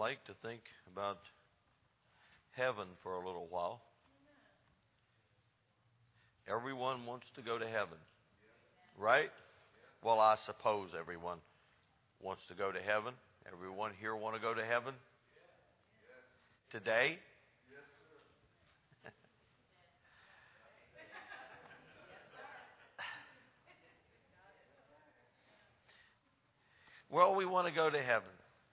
like to think about heaven for a little while. Everyone wants to go to heaven, right? Well, I suppose everyone wants to go to heaven. Everyone here want to go to heaven today? Well, we want to go to heaven.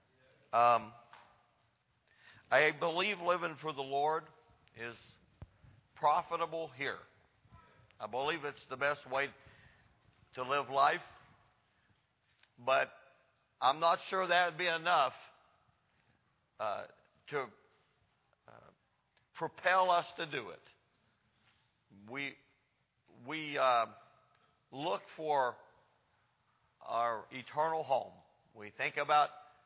I believe living for the Lord is profitable here. I believe it's the best way to live life. But I'm not sure that would be enough to propel us to do it. We look for our eternal home. We think about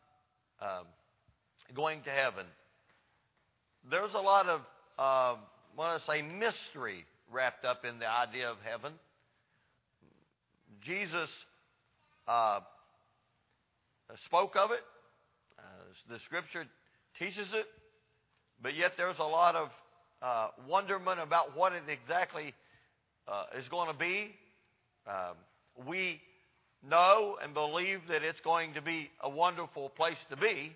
going to heaven. There's a lot of, I want to say, mystery wrapped up in the idea of heaven. Jesus spoke of it. The Scripture teaches it. But yet there's a lot of wonderment about what it exactly is going to be. We know and believe that it's going to be a wonderful place to be.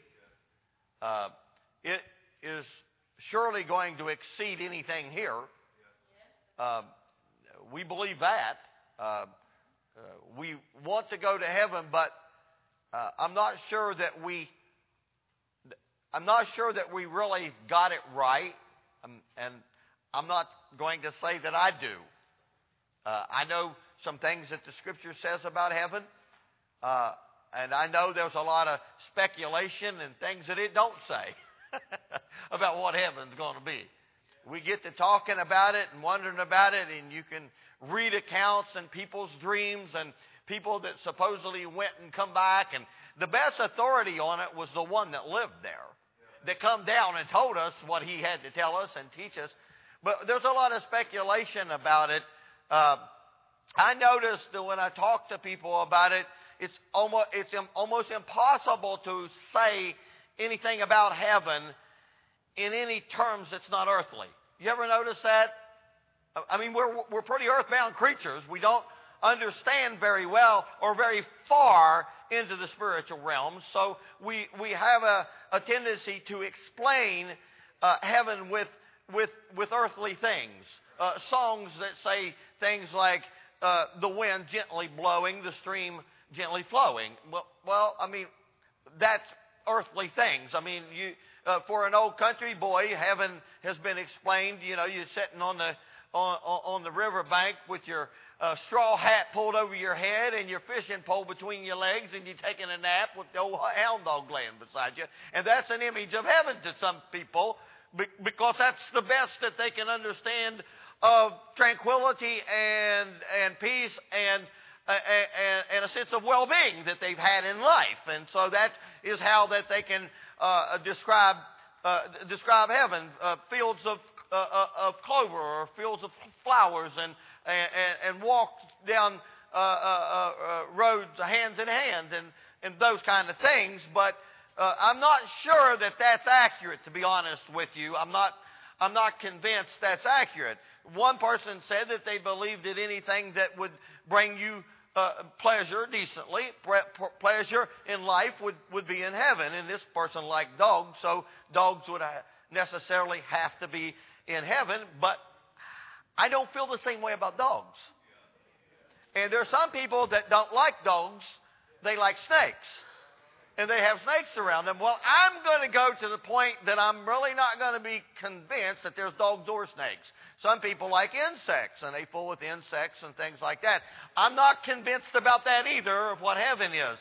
It is surely going to exceed anything here. We believe that. We want to go to heaven, but I'm not sure that we really got it right, and I'm not going to say that I do. I know some things that the Scripture says about heaven, and I know there's a lot of speculation and things that it don't say about what heaven's going to be. We get to talking about it and wondering about it, and you can read accounts and people's dreams and people that supposedly went and come back. And the best authority on it was the one that lived there, that come down and told us what he had to tell us and teach us. But there's a lot of speculation about it. I noticed that when I talk to people about it, it's almost impossible to say anything about heaven in any terms that's not earthly. You ever notice that? I mean, we're pretty earthbound creatures. We don't understand very well or very far into the spiritual realms. So we have a tendency to explain heaven with earthly things. Songs that say things like the wind gently blowing, the stream gently flowing. Well, I mean, that's earthly things. I mean, for an old country boy, heaven has been explained. You know, you're sitting on the riverbank with your straw hat pulled over your head and your fishing pole between your legs, and you're taking a nap with the old hound dog laying beside you. And that's an image of heaven to some people, because that's the best that they can understand of tranquility and peace and a sense of well-being that they've had in life. And so that is how that they can describe heaven. Fields of clover or fields of flowers, and walk down roads hands in hand, and those kind of things. But I'm not sure that that's accurate, to be honest with you. I'm not convinced that's accurate. One person said that they believed that anything that would bring you pleasure decently, pleasure in life would be in heaven. And this person liked dogs, so dogs would necessarily have to be in heaven. But I don't feel the same way about dogs. And there are some people that don't like dogs. They like snakes. And they have snakes around them. Well, I'm going to go to the point that I'm really not going to be convinced that there's dogs or snakes. Some people like insects, and they fool with insects and things like that. I'm not convinced about that either, of what heaven is.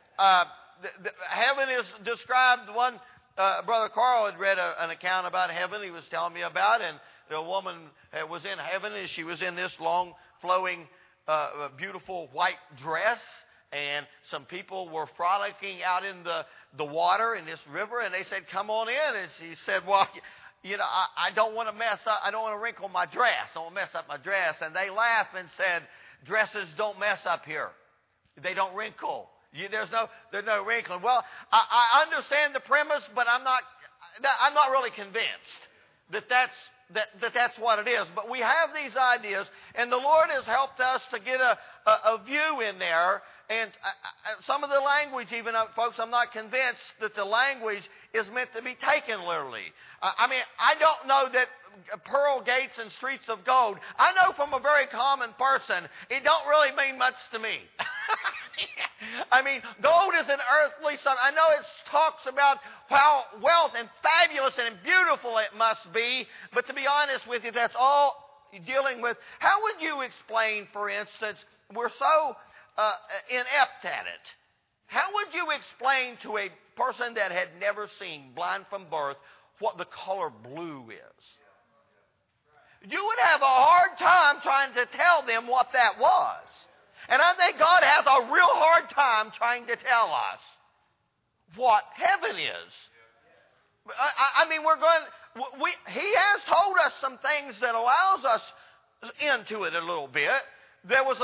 Heaven is described, Brother Carl had read an account about heaven he was telling me about, and the woman was in heaven, and she was in this long, flowing, beautiful white dress. And some people were frolicking out in the water in this river, and they said, "Come on in." And she said, "Well, you know, I don't want to mess up. I don't want to wrinkle my dress. I don't want to mess up my dress." And they laughed and said, "Dresses don't mess up here. They don't wrinkle. There's no wrinkling. Well, I understand the premise, but I'm not really convinced that that's what it is. But we have these ideas, and the Lord has helped us to get a view in there. And some of the language, even, folks, I'm not convinced that the language is meant to be taken literally. I don't know that pearl gates and streets of gold. I know from a very common person, it don't really mean much to me. Gold is an earthly something. I know it talks about how wealth and fabulous and beautiful it must be, but to be honest with you, that's all you're dealing with. How would you explain, for instance, we're so inept at it. How would you explain to a person that had never seen, blind from birth, what the color blue is? You would have a hard time trying to tell them what that was. And I think God has a real hard time trying to tell us what heaven is. He has told us some things that allows us into it a little bit. There was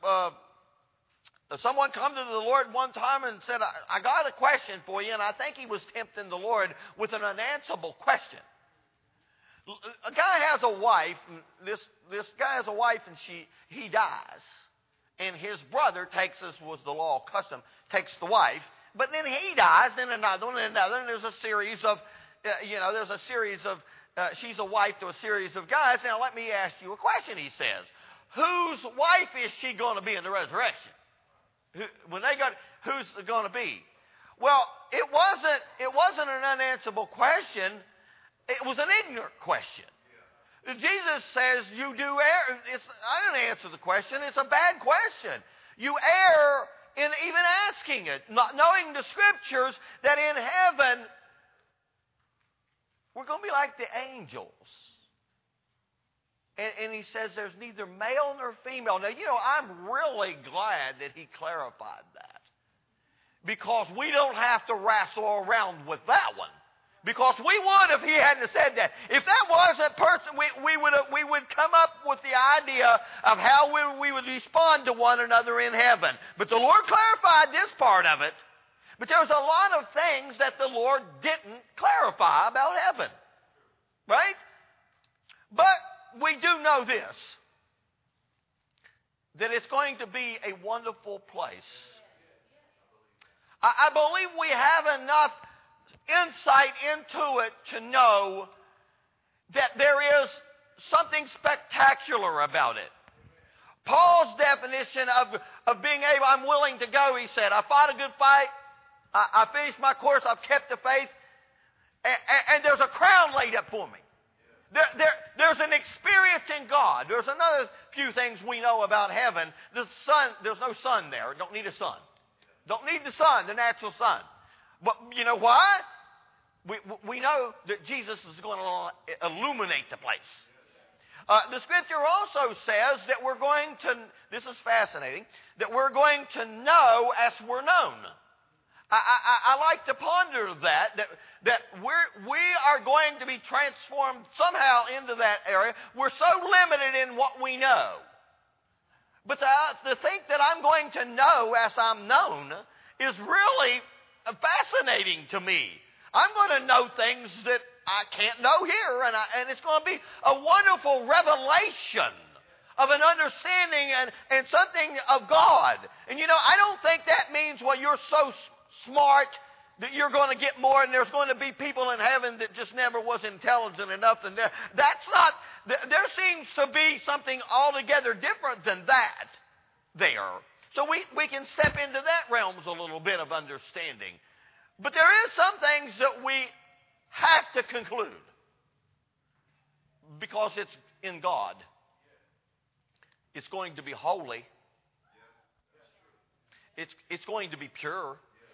someone come to the Lord one time and said, I got a question for you, and I think he was tempting the Lord with an unanswerable question. A guy has a wife, and this guy has a wife, and he dies. And his brother takes, as was the law custom, takes the wife, but then he dies, then another one, and another, and there's a series of, she's a wife to a series of guys. Now let me ask you a question, he says. Whose wife is she going to be in the resurrection? Who's it going to be? Well, it wasn't an unanswerable question. It was an ignorant question. Jesus says you do err. I don't answer the question. It's a bad question. You err in even asking it, not knowing the Scriptures that in heaven we're going to be like the angels. And he says there's neither male nor female. Now, I'm really glad that he clarified that. Because we don't have to wrestle around with that one. Because we would if he hadn't said that. If that was a person, we would come up with the idea of how we would respond to one another in heaven. But the Lord clarified this part of it. But there's a lot of things that the Lord didn't clarify about heaven. Right? But we do know this, that it's going to be a wonderful place. I believe we have enough insight into it to know that there is something spectacular about it. Paul's definition of being able, I'm willing to go, he said, I fought a good fight, I finished my course, I've kept the faith, and there's a crown laid up for me. There's an experience in God. There's another few things we know about heaven. The sun, there's no sun there. Don't need a sun. Don't need the sun, the natural sun. But you know why? We know that Jesus is going to illuminate the place. The Scripture also says that we're going to, this is fascinating, that we're going to know as we're known. I like to ponder that we are going to be transformed somehow into that area. We're so limited in what we know. But to think that I'm going to know as I'm known is really fascinating to me. I'm going to know things that I can't know here, and it's going to be a wonderful revelation of an understanding and something of God. And I don't think that means, well, you're so smart that you're going to get more, and there's going to be people in heaven that just never was intelligent enough. And that's not. There seems to be something altogether different than that there. So we can step into that realms a little bit of understanding. But there is some things that we have to conclude because it's in God. It's going to be holy. It's going to be pure.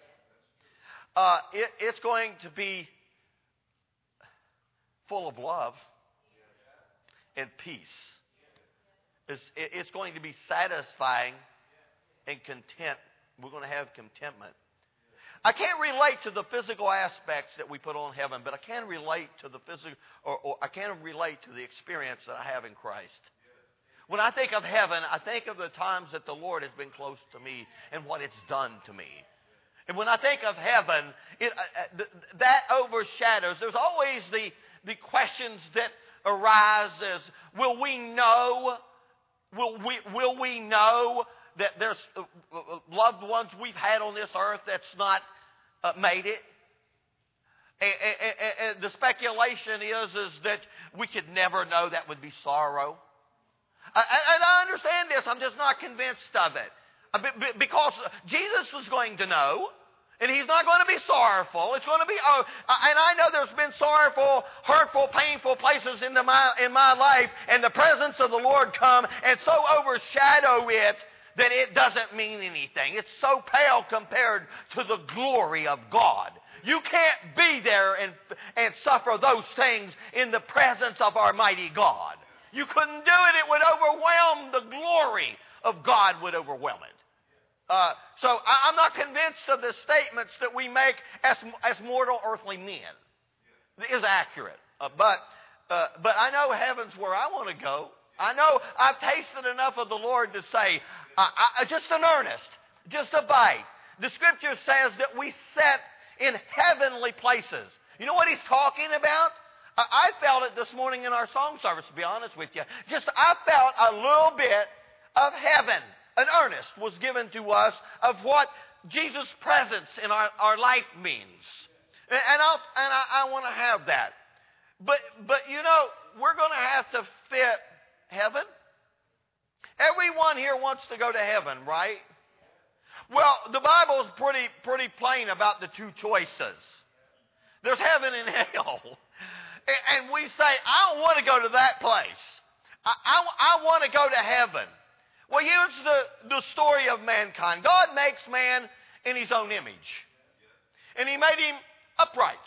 It's going to be full of love and peace. It's going to be satisfying and content. We're going to have contentment. I can't relate to the physical aspects that we put on heaven, but I can relate to the physical, or I can relate to the experience that I have in Christ. When I think of heaven, I think of the times that the Lord has been close to me and what it's done to me. And when I think of heaven, that overshadows. There's always the questions that arise as, will we know that there's loved ones we've had on this earth that's not made it? And the speculation is that we could never know. That would be sorrow. And I understand this. I'm just not convinced of it. Because Jesus was going to know, and He's not going to be sorrowful. It's going to be, and I know there's been sorrowful, hurtful, painful places in my life, and the presence of the Lord come and so overshadow it that it doesn't mean anything. It's so pale compared to the glory of God. You can't be there and suffer those things in the presence of our mighty God. You couldn't do it. It would overwhelm. The glory of God would overwhelm it. So I'm not convinced of the statements that we make as mortal earthly men. It is accurate. But I know heaven's where I want to go. I know I've tasted enough of the Lord to say, just an earnest, just a bite. The Scripture says that we sit in heavenly places. You know what He's talking about? I felt it this morning in our song service, to be honest with you. I felt a little bit of heaven. An earnest was given to us of what Jesus' presence in our life means. And I want to have that. But you know, we're going to have to fit heaven. Everyone here wants to go to heaven, right? Well, the Bible is pretty plain about the two choices. There's heaven and hell. And we say, I don't want to go to that place. I want to go to heaven. Well, here's the story of mankind. God makes man in His own image. And He made him upright.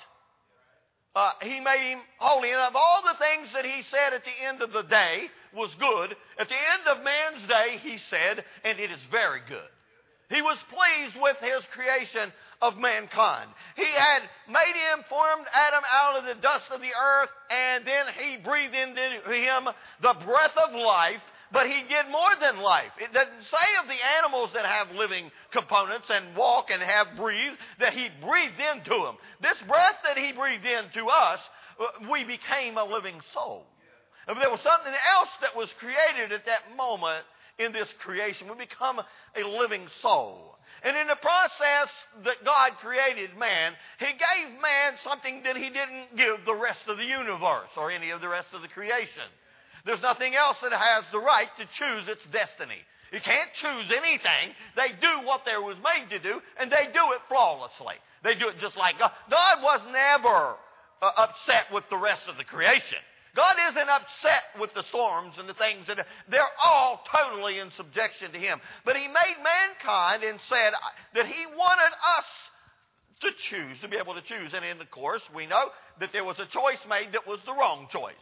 He made him holy. And of all the things that He said at the end of the day was good, at the end of man's day He said, and it is very good. He was pleased with His creation of mankind. He had made him, formed Adam out of the dust of the earth, and then He breathed into him the breath of life. But He did more than life. It doesn't say of the animals that have living components and walk and have breathed that He breathed into them. This breath that He breathed into us, we became a living soul. If there was something else that was created at that moment in this creation, we become a living soul. And in the process that God created man, He gave man something that He didn't give the rest of the universe or any of the rest of the creation. There's nothing else that has the right to choose its destiny. You can't choose anything. They do what they was made to do, and they do it flawlessly. They do it just like God. God was never upset with the rest of the creation. God isn't upset with the storms and the things that they're all totally in subjection to Him. But He made mankind and said that He wanted us to choose, to be able to choose. And of course, we know that there was a choice made that was the wrong choice.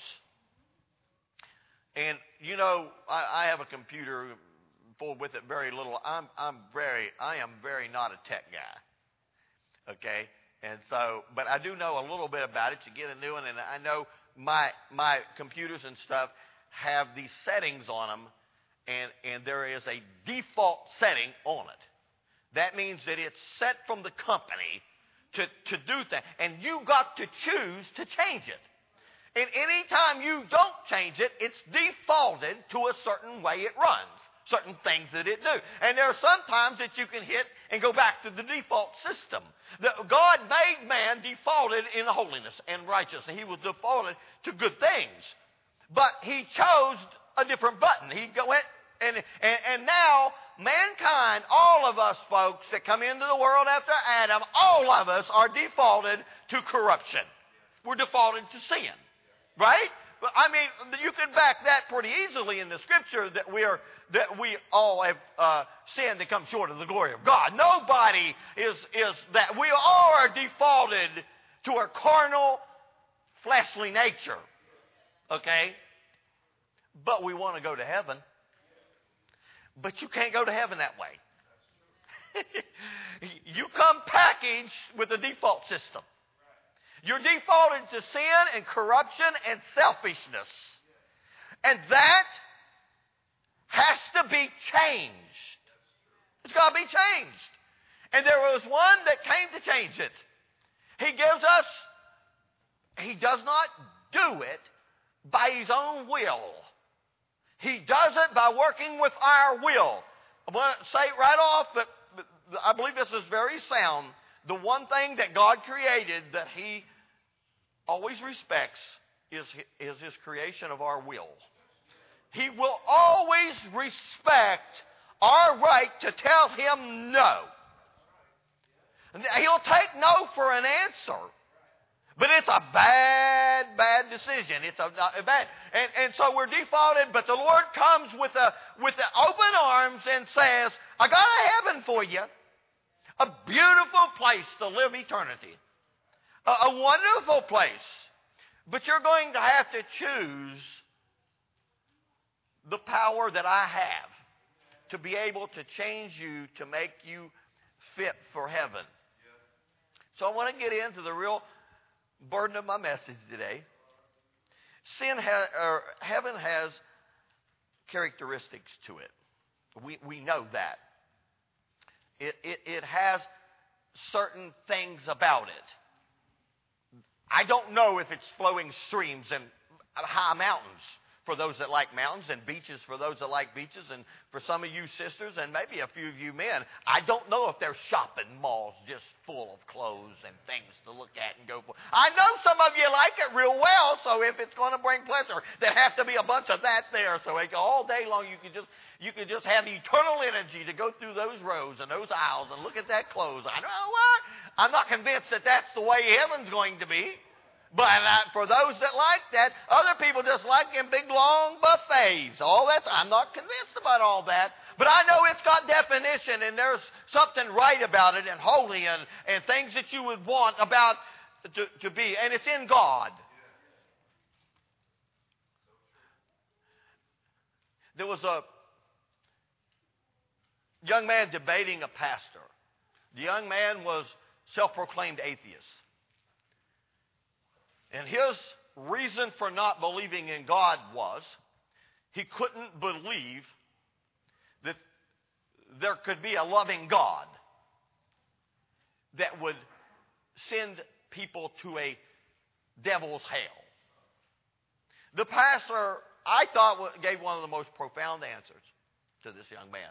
And you know, I have a computer full with it very little. I am very not a tech guy. Okay, and so, but I do know a little bit about it. You get a new one, and I know my computers and stuff have these settings on them, and there is a default setting on it. That means that it's set from the company to do things, and you got to choose to change it. And any time you don't change it, it's defaulted to a certain way it runs, certain things that it do. And there are some times that you can hit and go back to the default system. God made man defaulted in holiness and righteousness. He was defaulted to good things. But He chose a different button. He went, and now mankind, all of us folks that come into the world after Adam, all of us are defaulted to corruption. We're defaulted to sin. Right? I mean, you can back that pretty easily in the Scripture that we all have sinned and come short of the glory of God. Nobody is that. We all are defaulted to our carnal, fleshly nature. Okay? But we want to go to heaven. But you can't go to heaven that way. You come packaged with the default system. You're defaulted to sin and corruption and selfishness. And that has to be changed. It's got to be changed. And there was one that came to change it. He does not do it by his own will. He does it by working with our will. I want to say right off that I believe this is very sound. The one thing that God created that He always respects is His creation of our will. He will always respect our right to tell Him no. He'll take no for an answer. But it's a bad decision. It's a bad. And so we're defaulted, but the Lord comes with the open arms and says, I got a heaven for you. A beautiful place to live eternity. A wonderful place. But you're going to have to choose the power that I have to be able to change you, to make you fit for heaven. So I want to get into the real burden of my message today. Heaven has characteristics to it. We know that. It has certain things about it. I don't know if it's flowing streams and high mountains for those that like mountains, and beaches for those that like beaches, and for some of you sisters and maybe a few of you men, I don't know if there's shopping malls just full of clothes and things to look at and go for. I know some of you like it real well, so if it's going to bring pleasure, there has to be a bunch of that there, so all day long you could just have eternal energy to go through those rows and those aisles and look at that clothes. I know what? I'm not convinced that that's the way heaven's going to be. But for those that like that, other people just like them big long buffets. I'm not convinced about all that. But I know it's got definition, and there's something right about it, and holy, and things that you would want about to be. And it's in God. There was a young man debating a pastor. The young man was self-proclaimed atheist. And his reason for not believing in God was he couldn't believe that there could be a loving God that would send people to a devil's hell. The pastor, I thought, gave one of the most profound answers to this young man.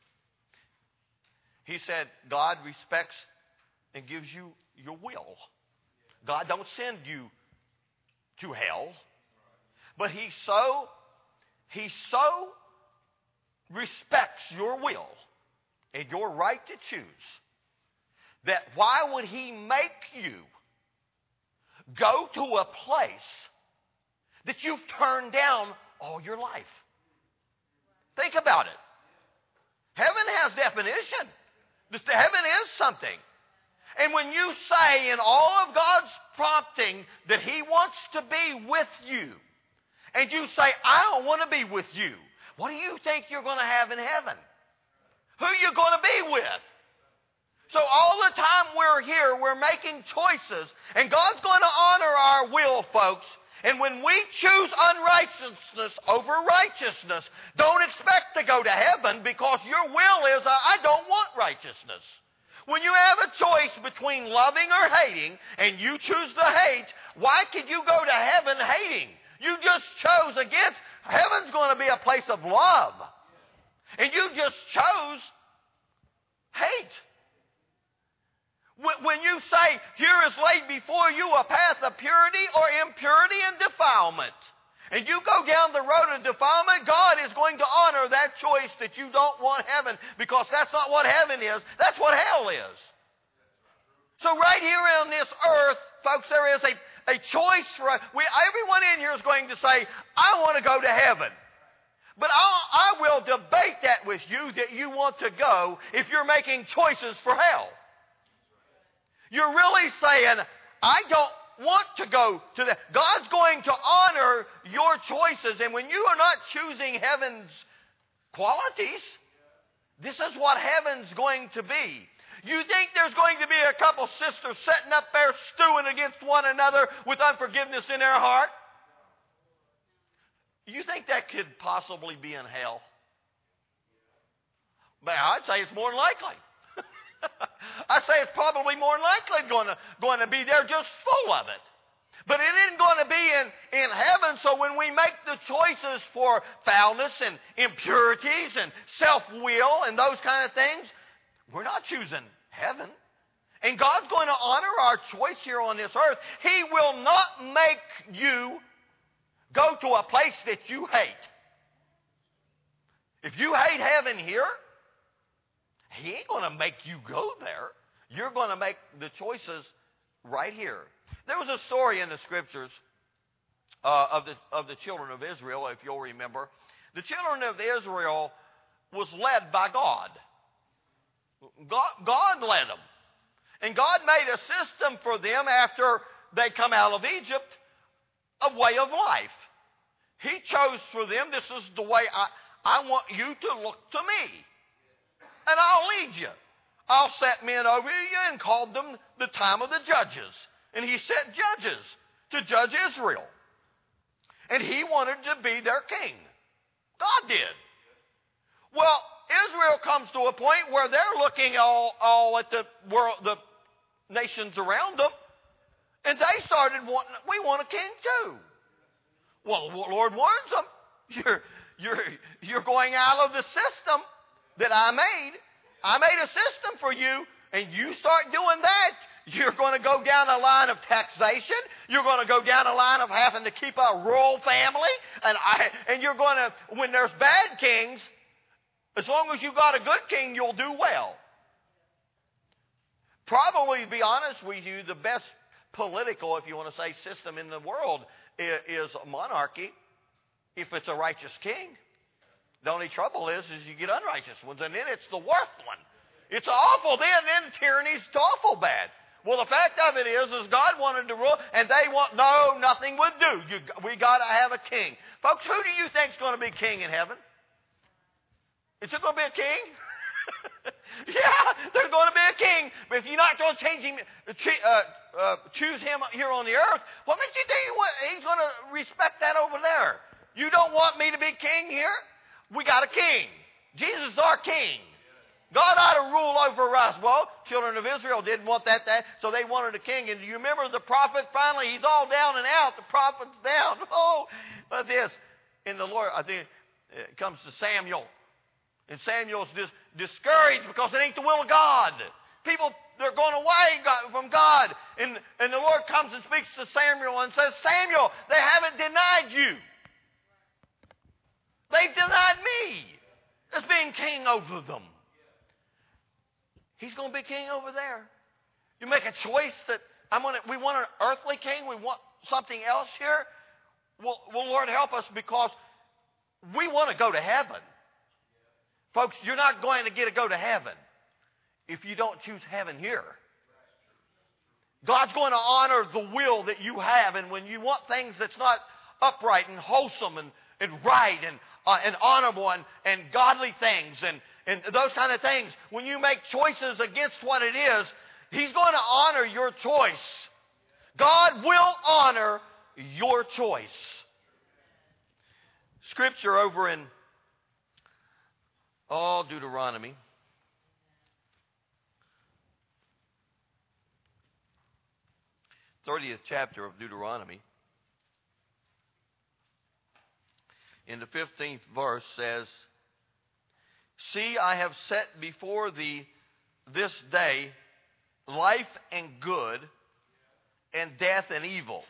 He said, God respects and gives you your will. God don't send you to hell. But He so respects your will and your right to choose that why would He make you go to a place that you've turned down all your life? Think about it. Heaven has definition. Heaven is something. And when you say in all of God's prompting that He wants to be with you, and you say, I don't want to be with you, what do you think you're going to have in heaven? Who are you going to be with? So all the time we're here, we're making choices, and God's going to honor our will, folks. And when we choose unrighteousness over righteousness, don't expect to go to heaven, because your will is, I don't want righteousness. When you have a choice between loving or hating, and you choose to hate, why could you go to heaven hating? You just chose against. Heaven's going to be a place of love. And you just chose hate. When you say, here is laid before you a path of purity or impurity and defilement, and you go down the road of defilement, God is going to honor that choice that you don't want heaven, because that's not what heaven is. That's what hell is. So right here on this earth, folks, there is a choice for us. Everyone in here is going to say, I want to go to heaven. But I will debate that with you, that you want to go if you're making choices for hell. You're really saying, I don't want to go to that. God's going to honor your choices. And when you are not choosing heaven's qualities, this is what heaven's going to be. You think there's going to be a couple sisters sitting up there stewing against one another with unforgiveness in their heart? You think that could possibly be in hell? But I'd say it's more than likely. I'd say it's probably more than likely going to be there, just full of it. But it isn't going to be in heaven. So when we make the choices for foulness and impurities and self-will and those kind of things, we're not choosing heaven. And God's going to honor our choice here on this earth. He will not make you go to a place that you hate. If you hate heaven here, He ain't going to make you go there. You're going to make the choices right here. There was a story in the Scriptures of the children of Israel, if you'll remember. The children of Israel was led by God. God led them. And God made a system for them after they come out of Egypt, a way of life. He chose for them, this is the way I want you to look to me. And I'll lead you. I'll set men over you, and called them the time of the judges. And He set judges to judge Israel. And He wanted to be their king. God did. Well, Israel comes to a point where they're looking all at the world, the nations around them, and they started wanting, we want a king too. Well, the Lord warns them, you're going out of the system that I made. I made a system for you, and you start doing that, you're going to go down a line of taxation. You're going to go down a line of having to keep a royal family, and you're going to, when there's bad kings, as long as you got a good king, you'll do well. Probably, to be honest with you, the best political, if you want to say, system in the world is monarchy, if it's a righteous king. The only trouble is you get unrighteous ones, and then it's the worst one. It's awful then tyranny's awful bad. Well, the fact of it is God wanted to rule, and they want, no, nothing would do. We got to have a king. Folks, who do you think is going to be king in heaven? Is there going to be a king? Yeah, there's going to be a king. But if you're not going to choose him here on the earth, what makes you think he's going to respect that over there? You don't want me to be king here? We got a king. Jesus is our king. God ought to rule over us. Well, children of Israel didn't want that, so they wanted a king. And do you remember the prophet? Finally, he's all down and out. The prophet's down. Oh, but this. And the Lord, I think it comes to Samuel. And Samuel's discouraged because it ain't the will of God. People, they're going away from God. And the Lord comes and speaks to Samuel and says, Samuel, they haven't denied you. They've denied me as being king over them. He's going to be king over there. You make a choice that we want an earthly king. We want something else here. Well, Lord, help us, because we want to go to heaven. Folks, you're not going to get to go to heaven if you don't choose heaven here. God's going to honor the will that you have, and when you want things that's not upright and wholesome and right and honorable and godly things and those kind of things, when you make choices against what it is, He's going to honor your choice. God will honor your choice. Scripture over in Deuteronomy. th chapter of Deuteronomy. In the 15th verse says, See, I have set before thee this day life and good, and death and evil.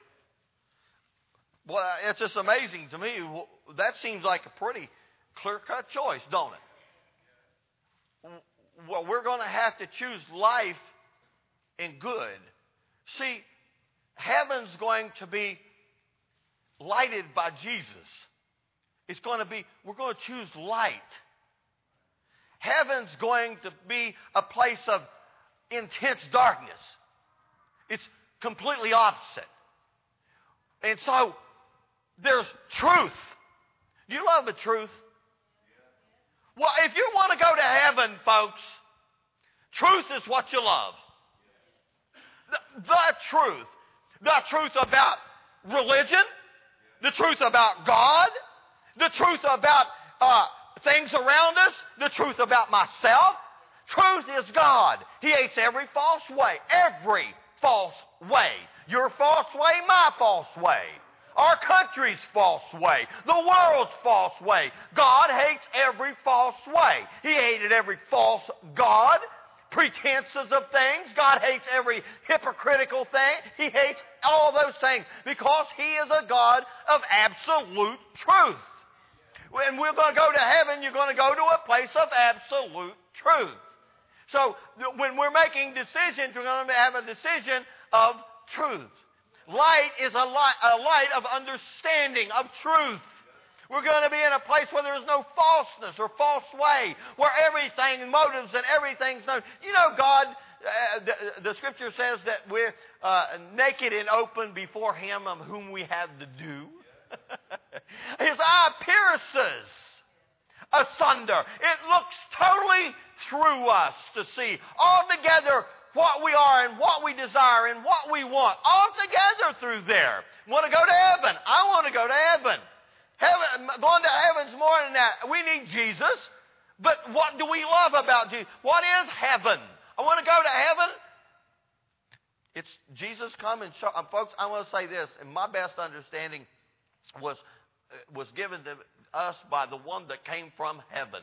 Well, it's just amazing to me. That seems like a pretty clear-cut choice, don't it? Well, we're going to have to choose life and good. See, heaven's going to be lighted by Jesus. It's going to be, we're going to choose light. Heaven's going to be a place of intense darkness. It's completely opposite. And so, there's truth. Do you love the truth? Well, if you want to go to heaven, folks, truth is what you love. The truth. The truth about religion. The truth about God. The truth about things around us, the truth about myself. Truth is God. He hates every false way. Every false way. Your false way, my false way. Our country's false way. The world's false way. God hates every false way. He hated every false god, pretenses of things. God hates every hypocritical thing. He hates all those things because He is a God of absolute truth. When we're going to go to heaven, you're going to go to a place of absolute truth. So when we're making decisions, we're going to have a decision of truth. Light is a light of understanding, of truth. We're going to be in a place where there is no falseness or false way, where everything, motives and everything's known. You know, God, the Scripture says that we're naked and open before Him of whom we have to do. His eye pierces asunder. It looks totally through us to see altogether what we are and what we desire and what we want, all together through there. Want to go to heaven? I want to go to heaven. Going to heaven's more than that. We need Jesus, but what do we love about Jesus? What is heaven? I want to go to heaven. It's Jesus come and show. Folks, I want to say this, and my best understanding was given to us by the one that came from heaven.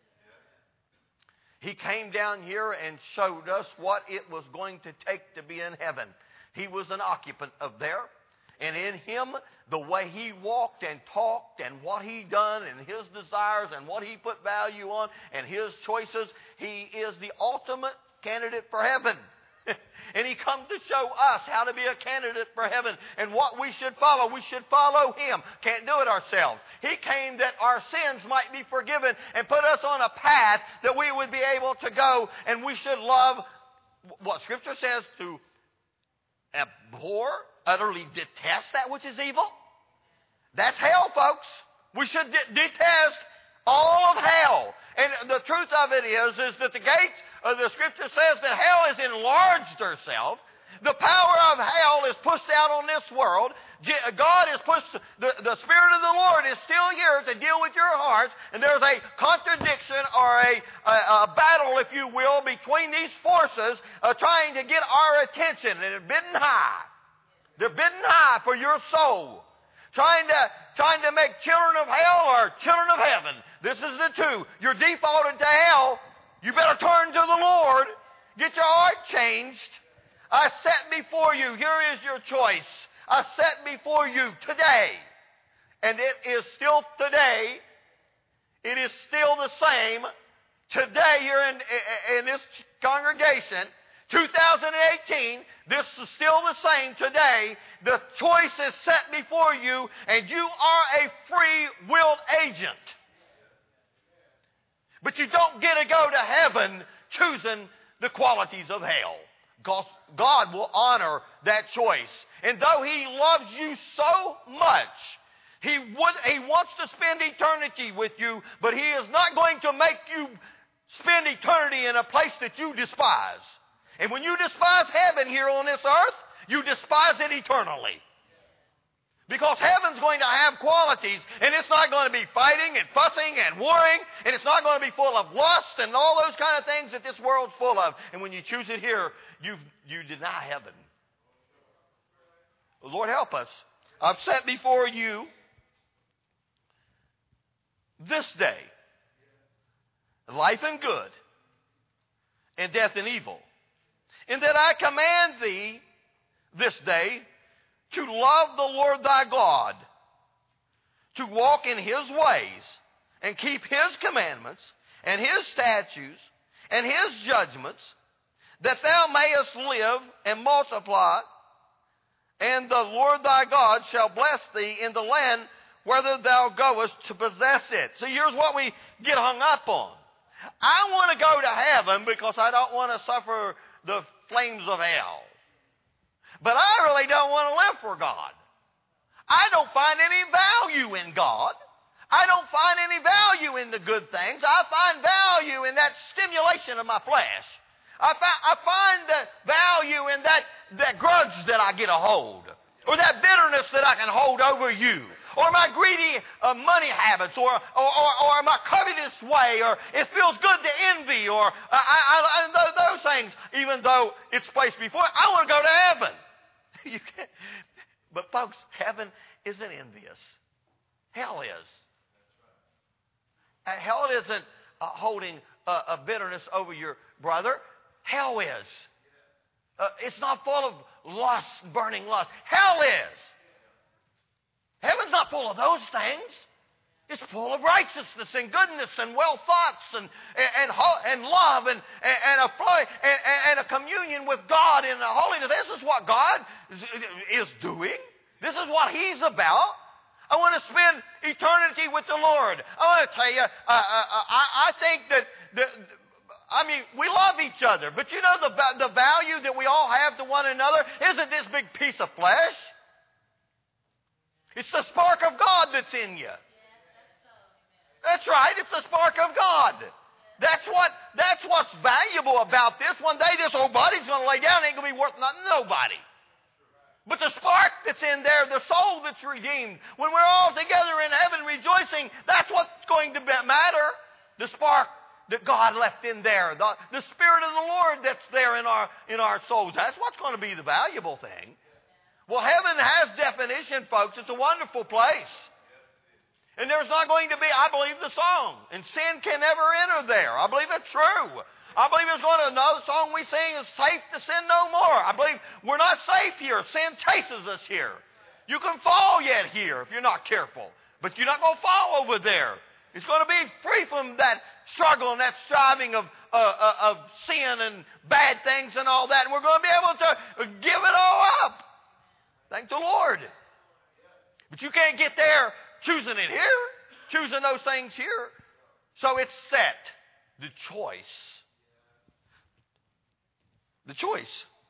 He came down here and showed us what it was going to take to be in heaven. He was an occupant of there. And in Him, the way He walked and talked and what He done and His desires and what He put value on and His choices, He is the ultimate candidate for heaven. And He come to show us how to be a candidate for heaven and what we should follow. We should follow Him. Can't do it ourselves. He came that our sins might be forgiven and put us on a path that we would be able to go, and we should love what Scripture says, to abhor, utterly detest that which is evil. That's hell, folks. We should detest all of hell. And the truth of it is that the gates of the Scripture says that hell has enlarged herself. The power of hell is pushed out on this world. God is pushed, the Spirit of the Lord is still here to deal with your hearts. And there's a contradiction or a battle, if you will, between these forces trying to get our attention. And they're bidding high. They're bidding high for your soul. Trying to make children of hell or children of heaven. This is the two. You're defaulted to hell. You better turn to the Lord. Get your heart changed. I set before you. Here is your choice. I set before you today. And it is still today. It is still the same. Today you're in this congregation. 2018, this is still the same today. The choice is set before you, and you are a free-willed agent. But you don't get to go to heaven choosing the qualities of hell. God will honor that choice. And though He loves you so much, He wants to spend eternity with you, but He is not going to make you spend eternity in a place that you despise. And when you despise heaven here on this earth, you despise it eternally. Because heaven's going to have qualities, and it's not going to be fighting and fussing and warring, and it's not going to be full of lust and all those kind of things that this world's full of. And when you choose it here, you deny heaven. Lord, help us. I've set before you this day life and good, and death and evil. In that I command thee this day to love the Lord thy God, to walk in His ways, and keep His commandments, and His statutes, and His judgments, that thou mayest live and multiply, and the Lord thy God shall bless thee in the land whither thou goest to possess it. See, here's what we get hung up on. I want to go to heaven because I don't want to suffer the flames of hell. But I really don't want to live for God. I don't find any value in God. I don't find any value in the good things. I find value in that stimulation of my flesh. I find the value in that grudge that I get a hold, or that bitterness that I can hold over you, or my greedy money habits, or my covetous way, or it feels good to envy, or those things, even though it's placed before, I want to go to heaven. You can't. But folks, heaven isn't envious. Hell is. Hell isn't holding a bitterness over your brother. Hell is. It's not full of lust, burning lust. Hell is. Heaven's not full of those things. It's full of righteousness and goodness and well thoughts and love and a communion with God in the holiness. This is what God is doing. This is what He's about. I want to spend eternity with the Lord. I want to tell you, I think that we love each other, but you know the value that we all have to one another isn't this big piece of flesh. It's the spark of God that's in you. That's right. It's the spark of God. That's what's valuable about this. One day this old body's going to lay down. It ain't going to be worth nothing to nobody. But the spark that's in there, the soul that's redeemed, when we're all together in heaven rejoicing, that's what's going to matter. The spark that God left in there, the Spirit of the Lord that's there in our souls. That's what's going to be the valuable thing. Well, heaven has definition, folks. It's a wonderful place. And there's not going to be, I believe, the song. And sin can never enter there. I believe it's true. I believe there's going to another song we sing is safe to sin no more. I believe we're not safe here. Sin chases us here. You can fall yet here if you're not careful. But you're not going to fall over there. It's going to be free from that struggle and that striving of sin and bad things and all that. And we're going to be able to give it all up. Thank the Lord. But you can't get there choosing it here, choosing those things here. So it's set. The choice. The choice.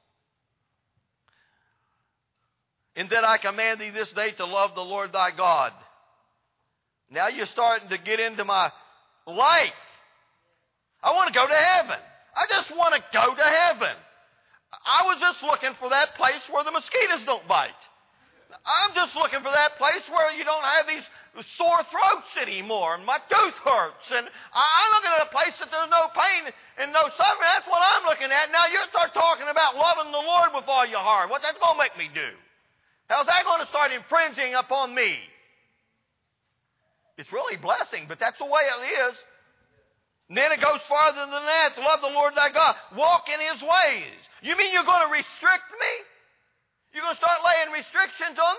In that I command thee this day to love the Lord thy God. Now you're starting to get into my life. I want to go to heaven. I just want to go to heaven. I was just looking for that place where the mosquitoes don't bite. I'm just looking for that place where you don't have these sore throats anymore and my tooth hurts. And I'm looking at a place that there's no pain and no suffering. That's what I'm looking at. Now you start talking about loving the Lord with all your heart. What's that going to make me do? How's that going to start infringing upon me? It's really a blessing, but that's the way it is. And then it goes farther than that. To love the Lord thy God. Walk in His ways. You mean you're going to restrict me? You're going to start laying restrictions on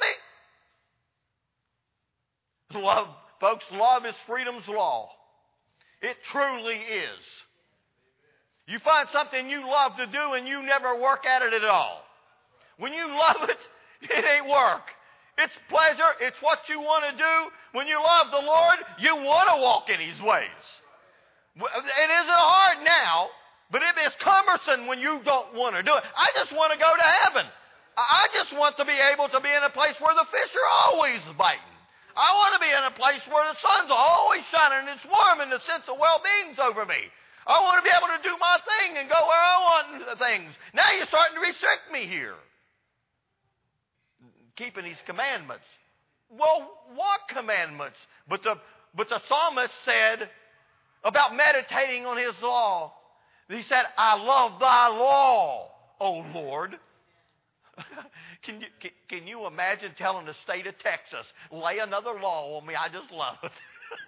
me? Love, folks, love is freedom's law. It truly is. You find something you love to do and you never work at it at all. When you love it, it ain't work. It's pleasure. It's what you want to do. When you love the Lord, you want to walk in His ways. It isn't hard now, but it is cumbersome when you don't want to do it. I just want to go to heaven. I just want to be able to be in a place where the fish are always biting. I want to be in a place where the sun's always shining and it's warm and the sense of well-being's over me. I want to be able to do my thing and go where I want things. Now you're starting to restrict me here. Keeping these commandments. Well, what commandments? But the psalmist said about meditating on His law. He said, I love thy law, O Lord. Can you imagine telling the state of Texas, lay another law on me? I just love it.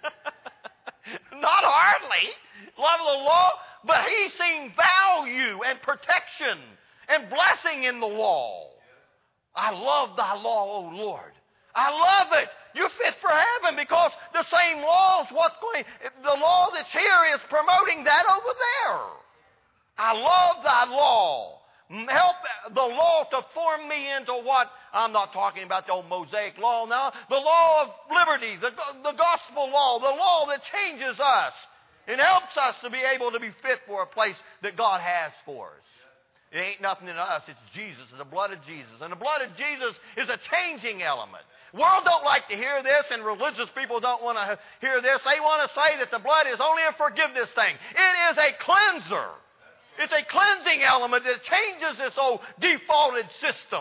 Not hardly. Love the law, but He's seen value and protection and blessing in the law. I love thy law, O Lord. I love it. You're fit for heaven because the same law is the law that's here is promoting that over there. I love thy law. Help the law to form me into what? I'm not talking about the old Mosaic law now. The law of liberty, the gospel law, the law that changes us. It helps us to be able to be fit for a place that God has for us. It ain't nothing in us. It's Jesus. It's the blood of Jesus. And the blood of Jesus is a changing element. World don't like to hear this, and religious people don't want to hear this. They want to say that the blood is only a forgiveness thing. It is a cleanser. It's a cleansing element that changes this old defaulted system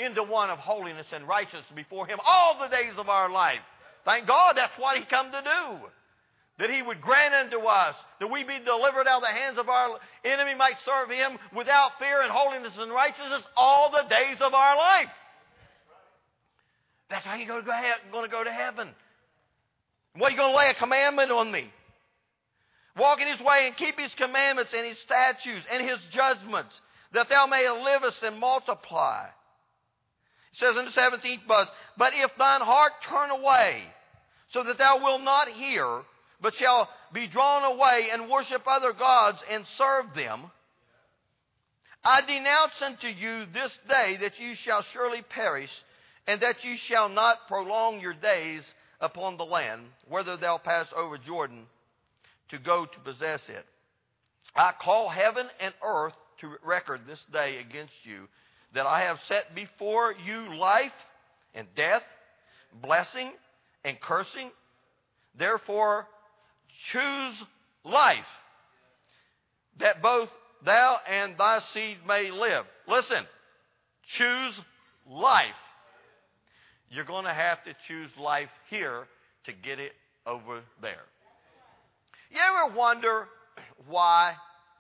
into one of holiness and righteousness before Him all the days of our life. Thank God that's what He come to do. That He would grant unto us that we be delivered out of the hands of our enemy, might serve Him without fear and holiness and righteousness all the days of our life. That's how you're going to go to heaven. What, are you going to lay a commandment on me? Walk in His way and keep His commandments and His statutes and His judgments, that thou mayest live and multiply. It says in the 17th verse, but if thine heart turn away, so that thou wilt not hear, but shall be drawn away and worship other gods and serve them, I denounce unto you this day that you shall surely perish, and that you shall not prolong your days upon the land, whether thou pass over Jordan to go to possess it. I call heaven and earth to record this day against you, that I have set before you life and death, blessing and cursing. Therefore, choose life, that both thou and thy seed may live. Listen, choose life. You're going to have to choose life here to get it over there. You ever wonder why?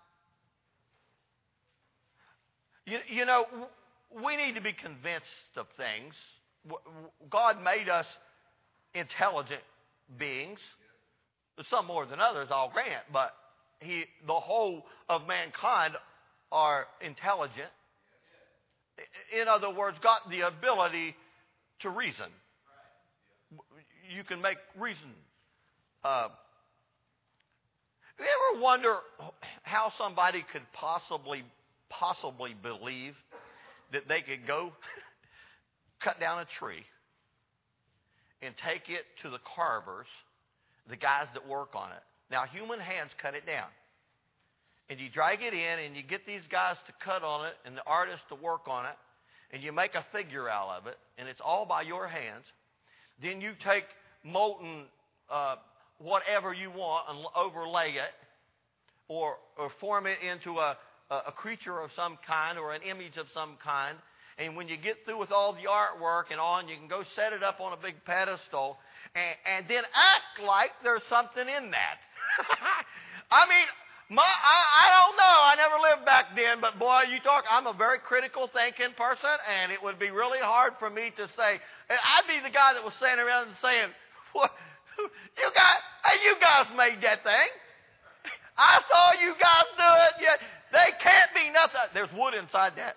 You know, we need to be convinced of things. God made us intelligent beings. Some more than others, I'll grant, but the whole of mankind are intelligent. In other words, got the ability to reason. You can make reason. You ever wonder how somebody could possibly believe that they could go cut down a tree and take it to the carvers, the guys that work on it? Now, human hands cut it down. And you drag it in and you get these guys to cut on it and the artists to work on it, and you make a figure out of it, and it's all by your hands. Then you take molten whatever you want and overlay it, or form it into a creature of some kind or an image of some kind. And when you get through with all the artwork and on, you can go set it up on a big pedestal and then act like there's something in that. I mean, I don't know. I never lived back then, but boy, I'm a very critical thinking person, and it would be really hard for me to say. I'd be the guy that was standing around and saying, "What, you guys made that thing. I saw you guys do it. Yet they can't be nothing. There's wood inside that."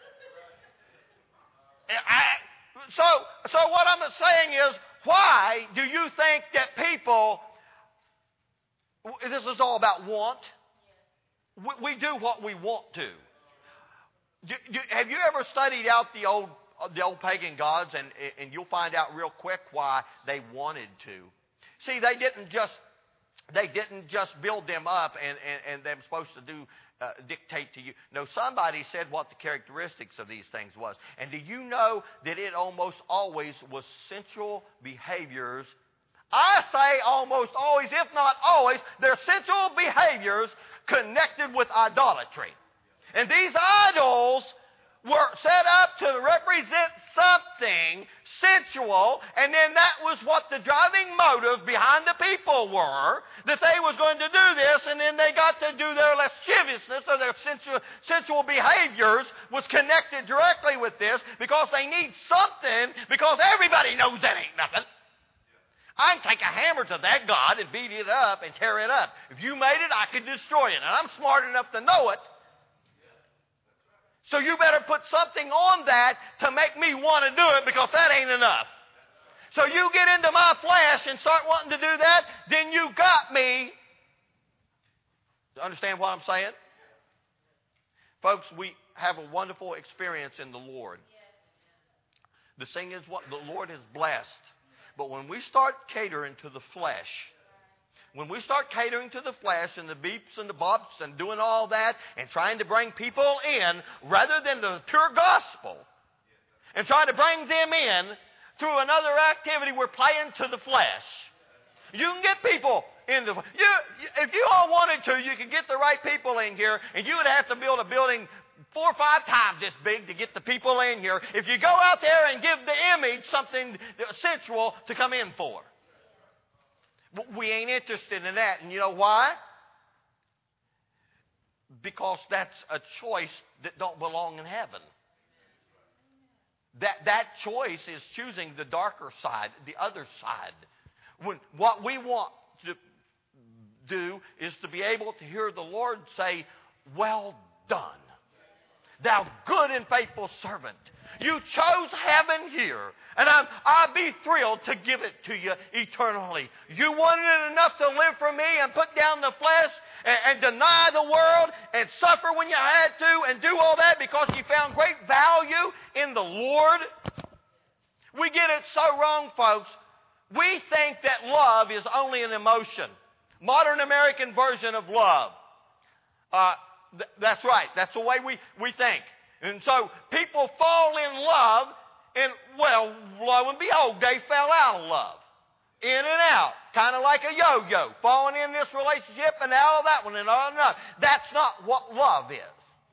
So what I'm saying is, why do you think that people? This is all about want. We do what we want to. Have you ever studied out the old pagan gods, and you'll find out real quick why they wanted to. See, they didn't just build them up and them supposed to do dictate to you. No, somebody said what the characteristics of these things was. And do you know that it almost always was sensual behaviors? I say almost always, if not always, they're sensual behaviors connected with idolatry. And these idols were set up to represent something sensual, and then that was what the driving motive behind the people were, that they was going to do this, and then they got to do their lasciviousness or their sensual behaviors was connected directly with this, because they need something, because everybody knows that ain't nothing. I can take a hammer to that God and beat it up and tear it up. If you made it, I could destroy it. And I'm smart enough to know it. So you better put something on that to make me want to do it, because that ain't enough. So you get into my flesh and start wanting to do that, then you got me. You understand what I'm saying? Folks, we have a wonderful experience in the Lord. The thing is, what the Lord is blessed. But when we start catering to the flesh, when we start catering to the flesh and the beeps and the bops and doing all that and trying to bring people in rather than the pure gospel and trying to bring them in through another activity, we're playing to the flesh. You can get people in the... if you all wanted to, you could get the right people in here, and you would have to build a building 4 or 5 times this big to get the people in here if you go out there and give the image something sensual to come in for. We ain't interested in that. And you know why? Because that's a choice that don't belong in heaven. That choice is choosing the darker side, the other side. What we want to do is to be able to hear the Lord say, "Well done, thou good and faithful servant. You chose heaven here, and I'd be thrilled to give it to you eternally. You wanted it enough to live for me and put down the flesh and deny the world and suffer when you had to and do all that because you found great value in the Lord." We get it so wrong, folks. We think that love is only an emotion. Modern American version of love. That's right. That's the way we think. And so people fall in love, and, well, lo and behold, they fell out of love. In and out. Kind of like a yo-yo. Falling in this relationship and out of that one and on and on. That's not what love is.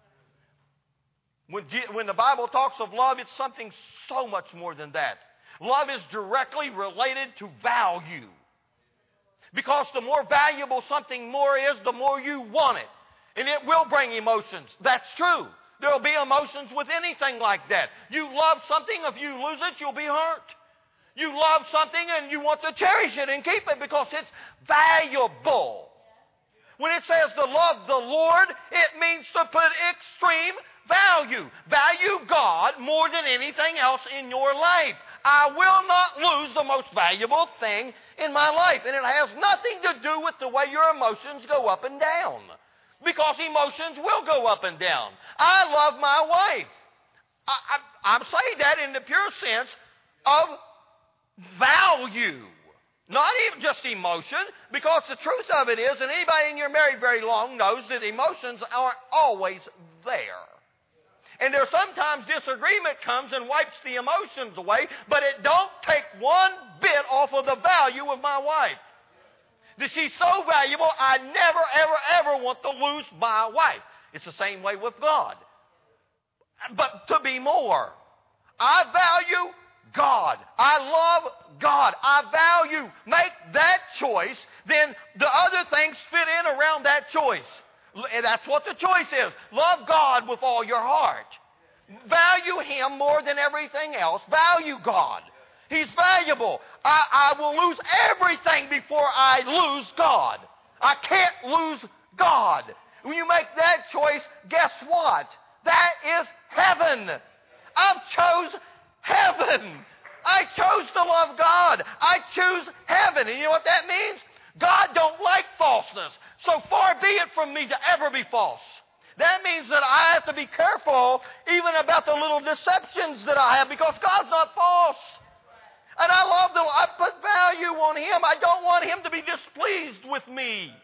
When the Bible talks of love, it's something so much more than that. Love is directly related to value. Because the more valuable something more is, the more you want it. And it will bring emotions. That's true. There will be emotions with anything like that. You love something, if you lose it, you'll be hurt. You love something and you want to cherish it and keep it because it's valuable. When it says to love the Lord, it means to put extreme value. Value God more than anything else in your life. I will not lose the most valuable thing in my life. And it has nothing to do with the way your emotions go up and down. Because emotions will go up and down. I love my wife. I'm saying that in the pure sense of value. Not even just emotion, because the truth of it is, and anybody in here married very long knows that emotions aren't always there. And there sometimes disagreement comes and wipes the emotions away, but it don't take one bit off of the value of my wife. That she's so valuable, I never, ever, ever want to lose my wife. It's the same way with God. But to be more, I value God. I love God. I value. Make that choice, then the other things fit in around that choice. And that's what the choice is. Love God with all your heart. Value Him more than everything else. Value God. He's valuable. I will lose everything before I lose God. I can't lose God. When you make that choice, guess what? That is heaven. I've chose heaven. I chose to love God. I choose heaven. And you know what that means? God don't like falseness. So far be it from me to ever be false. That means that I have to be careful even about the little deceptions that I have because God's not false. And I put value on Him. I don't want Him to be displeased with me.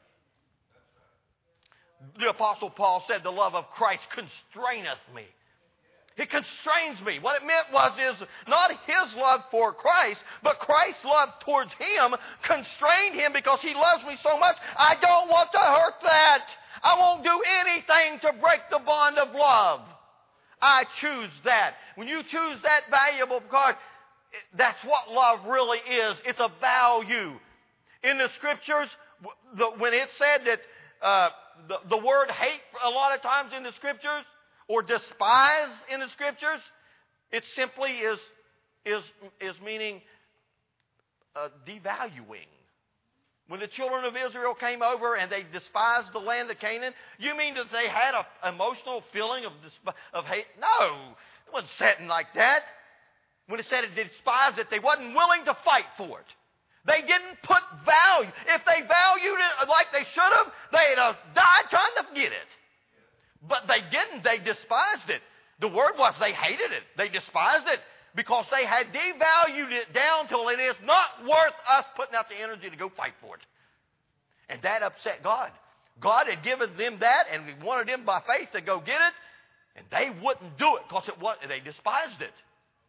The Apostle Paul said, the love of Christ constraineth me. It constrains me. What it meant is not His love for Christ, but Christ's love towards Him constrained Him because He loves me so much. I don't want to hurt that. I won't do anything to break the bond of love. I choose that. When you choose that valuable God, that's what love really is. It's a value. In the Scriptures, when it said that the word hate a lot of times in the Scriptures, or despise in the Scriptures, it simply is meaning devaluing. When the children of Israel came over and they despised the land of Canaan, you mean that they had an emotional feeling of hate? No, it wasn't said like that. When it said it despised it, they wasn't willing to fight for it. They didn't put value. If they valued it like they should have, they'd have died trying to get it. But they didn't. They despised it. The word was they hated it. They despised it because they had devalued it down till it is not worth us putting out the energy to go fight for it. And that upset God. God had given them that, and He wanted them by faith to go get it, and they wouldn't do it because they despised it.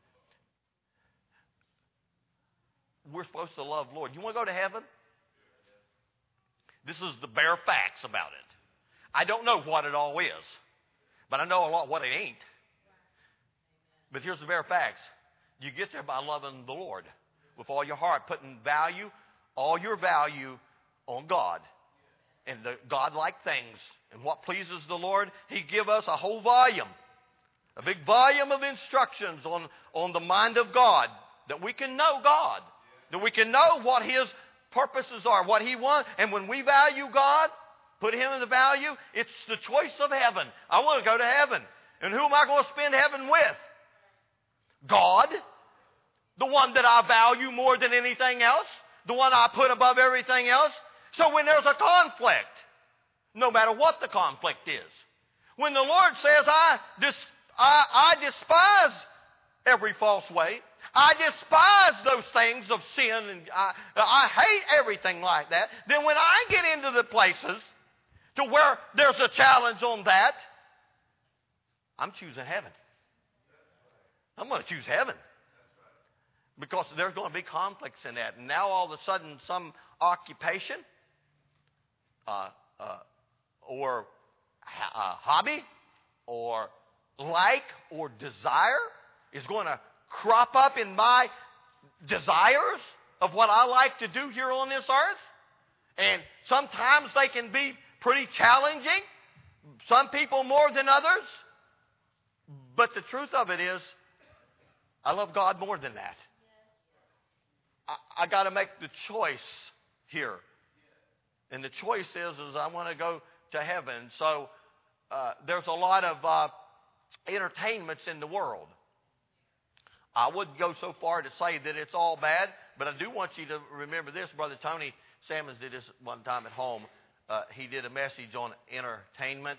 We're supposed to love Lord. You want to go to heaven? This is the bare facts about it. I don't know what it all is. But I know a lot what it ain't. But here's the bare facts. You get there by loving the Lord with all your heart, putting all your value on God and the God-like things. And what pleases the Lord, He give us a whole volume, a big volume of instructions on the mind of God, that we can know God, that we can know what His purposes are, what He wants. And when we value God, put Him in the value, it's the choice of heaven. I want to go to heaven. And who am I going to spend heaven with? God, the one that I value more than anything else, the one I put above everything else. So when there's a conflict, no matter what the conflict is, when the Lord says, I despise every false way, I despise those things of sin, and I hate everything like that, then when I get into the places to where there's a challenge on that, I'm choosing heaven. I'm going to choose heaven. Because there's going to be conflicts in that. And now all of a sudden some occupation or hobby or like or desire is going to crop up in my desires of what I like to do here on this earth. And sometimes they can be pretty challenging. Some people more than others. But the truth of it is, I love God more than that. I got to make the choice here. And the choice is I want to go to heaven. So there's a lot of entertainments in the world. I wouldn't go so far to say that it's all bad, but I do want you to remember this. Brother Tony Salmons did this one time at home. He did a message on entertainment.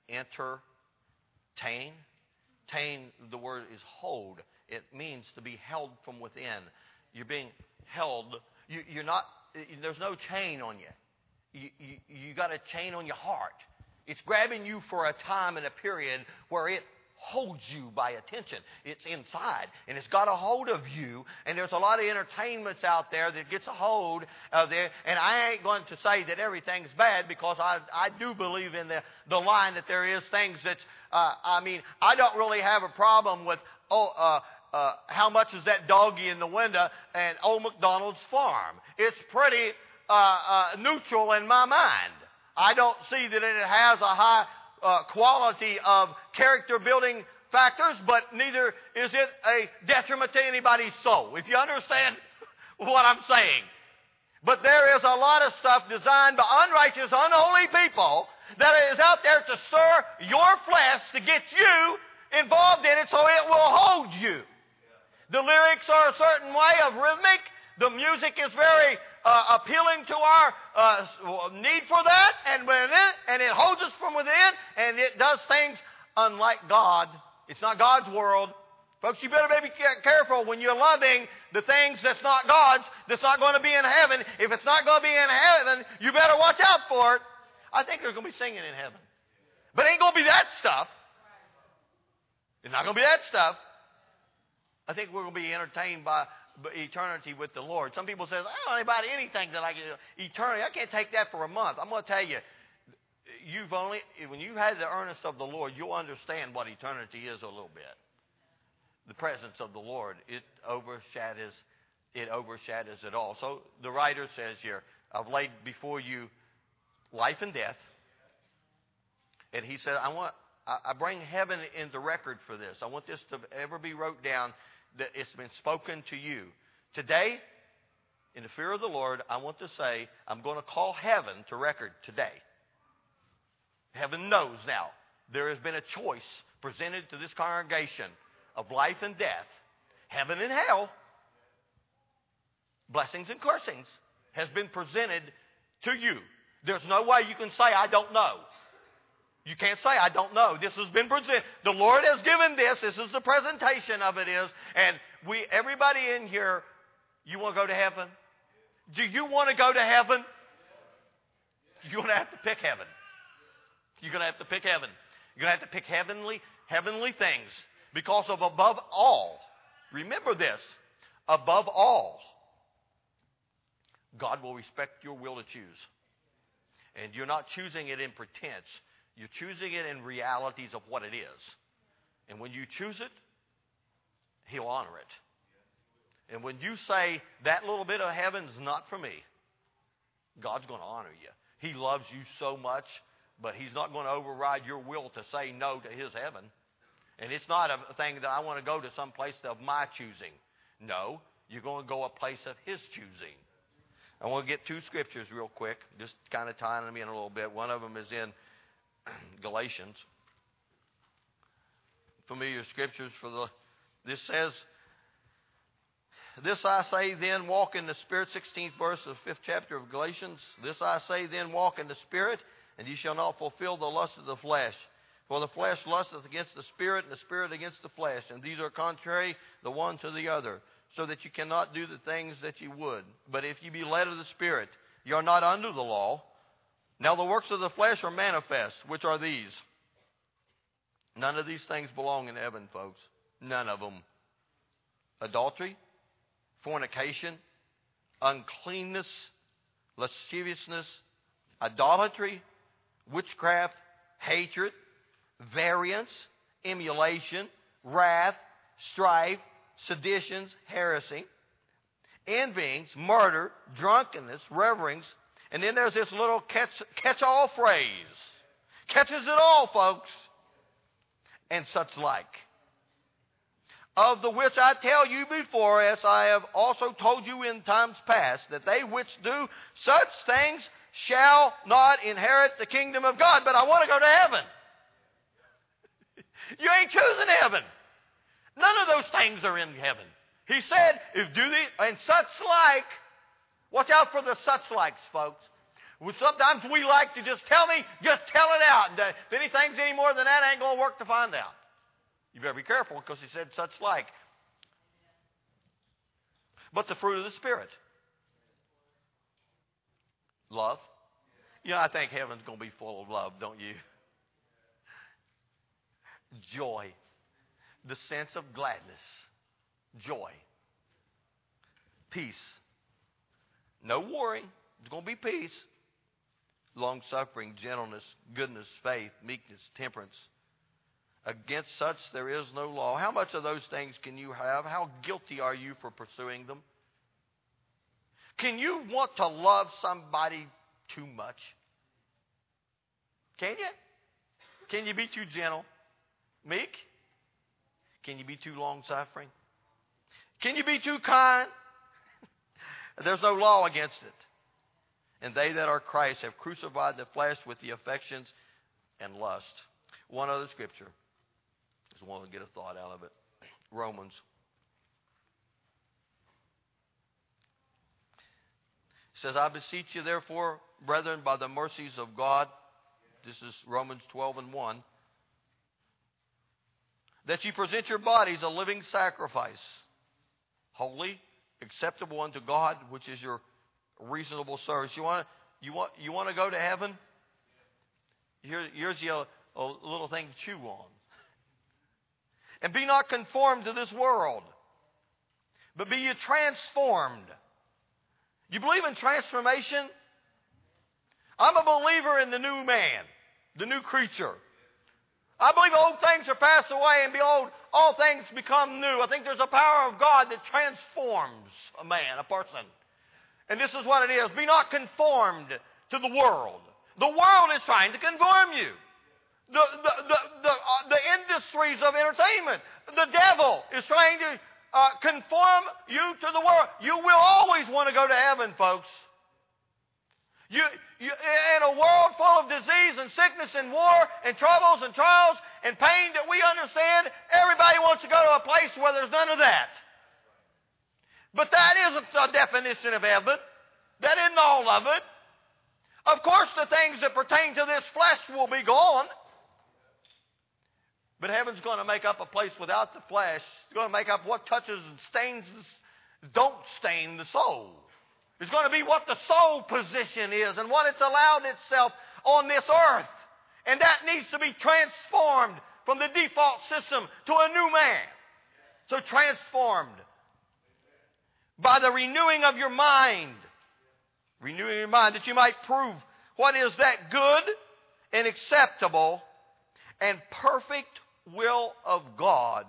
Entertain. Tain, the word is hold. It means to be held from within. You're being held. You're not. There's no chain on you. You got a chain on your heart. It's grabbing you for a time and a period where it holds you by attention. It's inside, and it's got a hold of you. And there's a lot of entertainments out there that gets a hold of there. And I ain't going to say that everything's bad, because I do believe in the line that there is things that I don't really have a problem with. How much is that doggy in the window and Old MacDonald's farm? It's pretty neutral in my mind. I don't see that it has a high quality of character building factors, but neither is it a detriment to anybody's soul, if you understand what I'm saying. But there is a lot of stuff designed by unrighteous, unholy people that is out there to stir your flesh to get you involved in it so it will hold you. The lyrics are a certain way of rhythmic. The music is very appealing to our need for that, and it holds us from within, and it does things unlike God. It's not God's world. Folks, you better be careful when you're loving the things that's not God's, that's not going to be in heaven. If it's not going to be in heaven, you better watch out for it. I think there's going to be singing in heaven. But it ain't going to be that stuff. It's not going to be that stuff. I think we're going to be entertained by eternity with the Lord. Some people say, I don't know about anything that I can do. Eternity, I can't take that for a month. I'm going to tell you, when you've had the earnest of the Lord, you'll understand what eternity is a little bit. The presence of the Lord, it overshadows it all. So the writer says here, I've laid before you life and death. And he said, I bring heaven into record for this. I want this to ever be wrote down, that it's been spoken to you. Today, in the fear of the Lord, I want to say, I'm going to call heaven to record today. Heaven knows now. There has been a choice presented to this congregation of life and death, heaven and hell, blessings and cursings, has been presented to you. There's no way you can say, I don't know. You can't say, I don't know. This has been presented. The Lord has given this. This is the presentation of it is. And everybody in here, you want to go to heaven? Do you want to go to heaven? You're going to have to pick heaven. You're going to have to pick heaven. You're going to have to pick heavenly things. Because of above all, remember this, above all, God will respect your will to choose. And you're not choosing it in pretense. You're choosing it in realities of what it is. And when you choose it, He'll honor it. And when you say, that little bit of heaven's not for me, God's going to honor you. He loves you so much, but He's not going to override your will to say no to His heaven. And it's not a thing that I want to go to some place of my choosing. No, you're going to go a place of His choosing. I want to get two scriptures real quick, just kind of tying them in a little bit. One of them is in Galatians. Familiar scriptures this says, this I say then, walk in the Spirit, 16th verse of the 5th chapter of Galatians. This I say then, walk in the Spirit, and ye shall not fulfill the lust of the flesh. For the flesh lusteth against the Spirit, and the Spirit against the flesh. And these are contrary the one to the other, so that you cannot do the things that you would. But if you be led of the Spirit, you are not under the law. Now the works of the flesh are manifest, which are these. None of these things belong in heaven, folks. None of them. Adultery, fornication, uncleanness, lasciviousness, idolatry, witchcraft, hatred, variance, emulation, wrath, strife, seditions, heresy, envyings, murder, drunkenness, revelings, and then there's this little catch-all phrase. Catches it all, folks. And such like. Of the which I tell you before, as I have also told you in times past, that they which do such things shall not inherit the kingdom of God. But I want to go to heaven. You ain't choosing heaven. None of those things are in heaven. He said, if do these, and such like, watch out for the such likes, folks. Sometimes we like to just tell it out. And if anything's any more than that, ain't going to work to find out. You better be careful because He said such like. But the fruit of the Spirit. Love. You know, I think heaven's going to be full of love, don't you? Joy. The sense of gladness. Joy. Peace. No worry. There's going to be peace. Long-suffering, gentleness, goodness, faith, meekness, temperance. Against such there is no law. How much of those things can you have? How guilty are you for pursuing them? Can you want to love somebody too much? Can you? Can you be too gentle? Meek? Can you be too long-suffering? Can you be too kind? There's no law against it. And they that are Christ have crucified the flesh with the affections and lust. One other scripture. Just want to get a thought out of it. Romans. It says, I beseech you therefore, brethren, by the mercies of God. This is Romans 12:1. That you present your bodies a living sacrifice, holy, acceptable unto God, which is your reasonable service. You want to go to heaven? Here's a little thing to chew on. And be not conformed to this world, but be ye transformed. You believe in transformation? I'm a believer in the new man, the new creature. I believe old things are passed away, and behold, all things become new. I think there's a power of God that transforms a man, a person. And this is what it is. Be not conformed to the world. The world is trying to conform you. The industries of entertainment. The devil is trying to conform you to the world. You will always want to go to heaven, folks. You, in a world full of disease and sickness and war and troubles and trials and pain that we understand, everybody wants to go to a place where there's none of that. But that isn't the definition of heaven. That isn't all of it. Of course, the things that pertain to this flesh will be gone. But heaven's going to make up a place without the flesh. It's going to make up what touches and stains, don't stain the soul. It's going to be what the soul position is and what it's allowed itself on this earth. And that needs to be transformed from the default system to a new man. So transformed by the renewing of your mind. Renewing your mind that you might prove what is that good and acceptable and perfect will of God.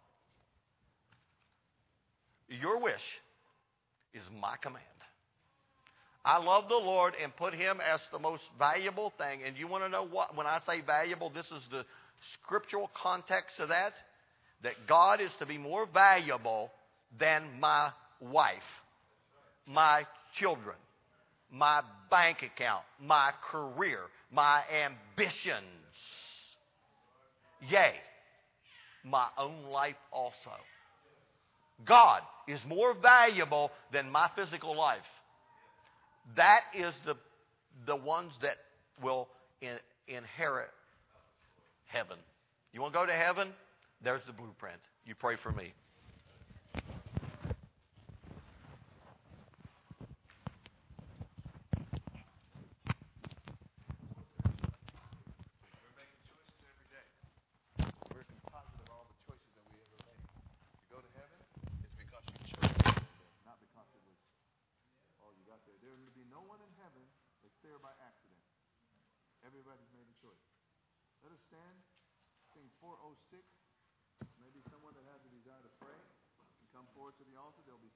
Your wish is my command. I love the Lord and put Him as the most valuable thing. And you want to know what? When I say valuable, this is the scriptural context of that. That God is to be more valuable than my wife, my children, my bank account, my career, my ambitions. Yea, my own life also. God is more valuable than my physical life. That is the ones that will inherit heaven. You want to go to heaven? There's the blueprint. You pray for me. We're making choices every day. We're composite of all the choices that we ever made. To go to heaven, it's because you chose to go there, not because it was all you got there. There will be no one in heaven that's there by accident. Everybody's made a choice. Let us stand. Sing 406. Maybe someone that has a desire to pray can come forward to the altar. There'll be